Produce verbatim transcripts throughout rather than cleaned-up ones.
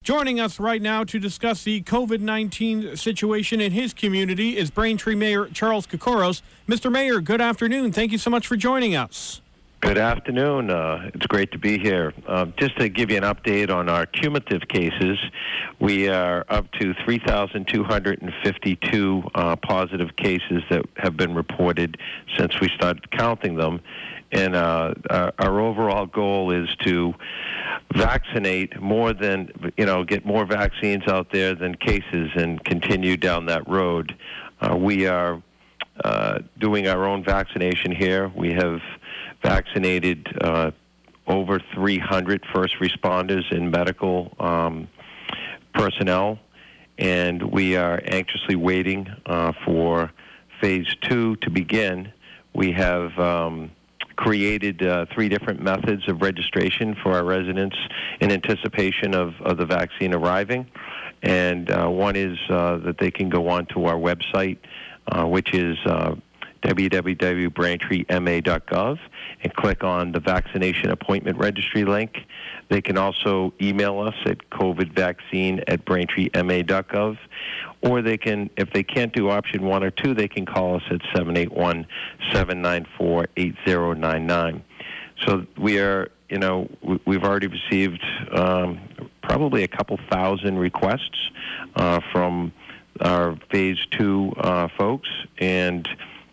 Joining us right now to discuss the COVID nineteen situation in his community is Braintree Mayor Charles Kokoros. Mister Mayor, good afternoon. Thank you so much for joining us. Good afternoon. Uh, it's great to be here. Uh, just to give you an update on our cumulative cases, we are up to three thousand two hundred fifty-two uh, positive cases that have been reported since we started counting them. And uh, our, our overall goal is to vaccinate more than, you know, get more vaccines out there than cases and continue down that road. Uh, we are uh, doing our own vaccination here. We have vaccinated uh, over three hundred first responders and medical um, personnel, and we are anxiously waiting uh, for phase two to begin. We have um, created uh, three different methods of registration for our residents in anticipation of, of the vaccine arriving, and uh, one is uh, that they can go on to our website, uh, which is uh, w w w dot braintree m a dot gov, and click on the vaccination appointment registry link. They can also email us at covidvaccine at braintree m a dot gov, or they can, if they can't do option one or two, they can call us at seven eight one, seven nine four, eight zero nine nine. So we are, you know, we've already received um, probably a couple thousand requests uh, from our phase two uh, folks, and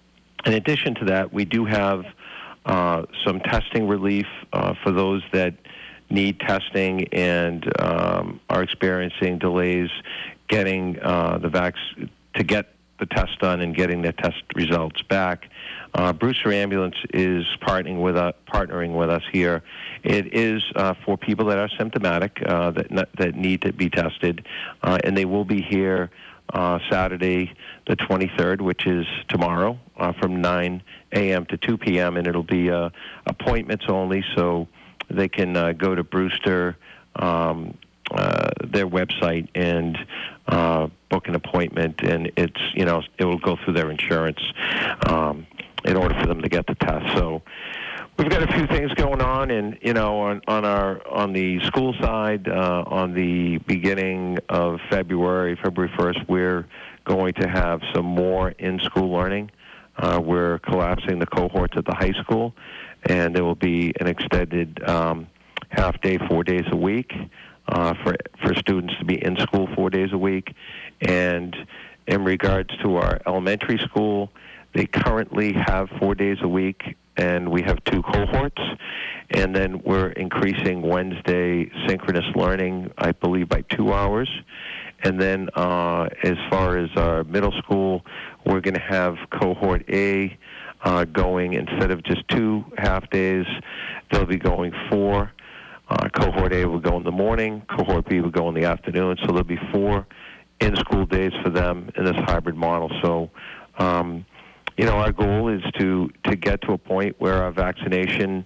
in addition to that, we do have uh, some testing relief uh, for those that need testing and um, are experiencing delays getting uh, the vac to get the test done and getting the test results back. Uh, Brewster Ambulance is partnering with us, partnering with us here. It is uh, for people that are symptomatic uh, that that need to be tested, uh, and they will be here Uh, Saturday the twenty-third, which is tomorrow, uh, from nine a m to two p m, and it'll be uh, appointments only, so they can uh, go to Brewster, um, uh, their website, and uh, book an appointment, and it's, you know, it will go through their insurance um, in order for them to get the test. So we've got a few things going on, and, you know, on, on our on the school side, uh, on the beginning of February, February first, we're going to have some more in-school learning. Uh, we're collapsing the cohorts at the high school, and there will be an extended um, half day, four days a week, uh, for for students to be in school four days a week. And in regards to our elementary school, they currently have four days a week, and we have two cohorts, and then we're increasing Wednesday synchronous learning, I believe, by two hours. And then uh, as far as our middle school, we're going to have cohort A uh, going, instead of just two half days, they'll be going four. Uh, cohort A will go in the morning, cohort B will go in the afternoon, so there'll be four in-school days for them in this hybrid model. So, um, you know, our goal is to, to get to a point where our vaccination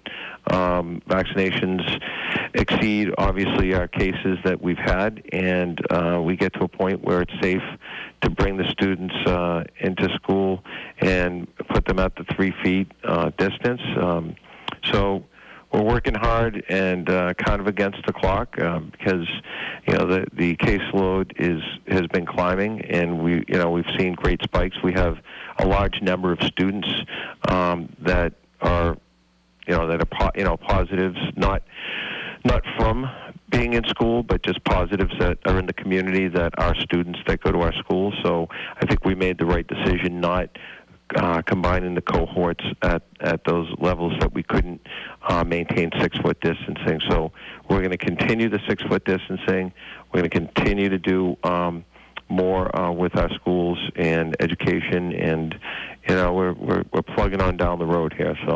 um, vaccinations exceed, obviously, our cases that we've had, and uh, we get to a point where it's safe to bring the students uh, into school and put them at the three feet uh, distance. Um, so we're working hard and uh, kind of against the clock uh, because, you know, the the caseload is has been climbing, and we you know we've seen great spikes. We have a large number of students um, that are you know that are po- you know positives, not not from being in school, but just positives that are in the community that are students that go to our school. So I think we made the right decision not Uh, combining the cohorts at, at those levels that we couldn't uh, maintain six-foot distancing. So we're going to continue the six-foot distancing. We're going to continue to do um, more uh, with our schools and education, and you know we're, we're we're plugging on down the road here. So.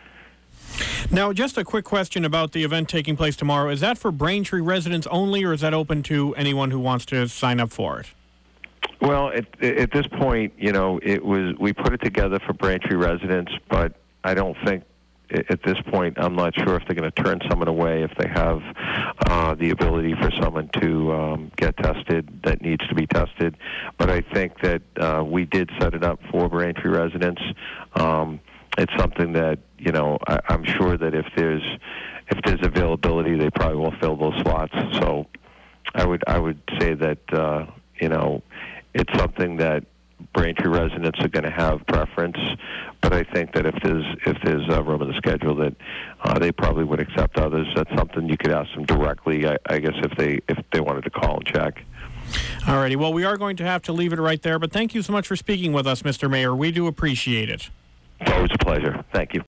Now, just a quick question about the event taking place tomorrow. Is that for Braintree residents only, or is that open to anyone who wants to sign up for it? Well, at, at this point, you know, it was we put it together for Braintree residents, but I don't think at this point, I'm not sure if they're going to turn someone away if they have uh, the ability for someone to um, get tested that needs to be tested. But I think that uh, we did set it up for Braintree residents. Um, it's something that, you know, I, I'm sure that if there's if there's availability, they probably will fill those slots. So I would I would say that uh, you know it's something that Braintree residents are going to have preference, but I think that if there's if there's a room in the schedule that uh, they probably would accept others. That's something you could ask them directly. I, I guess if they if they wanted to call and check. All righty. Well, we are going to have to leave it right there, but thank you so much for speaking with us, Mister Mayor. We do appreciate it. It's always a pleasure. Thank you.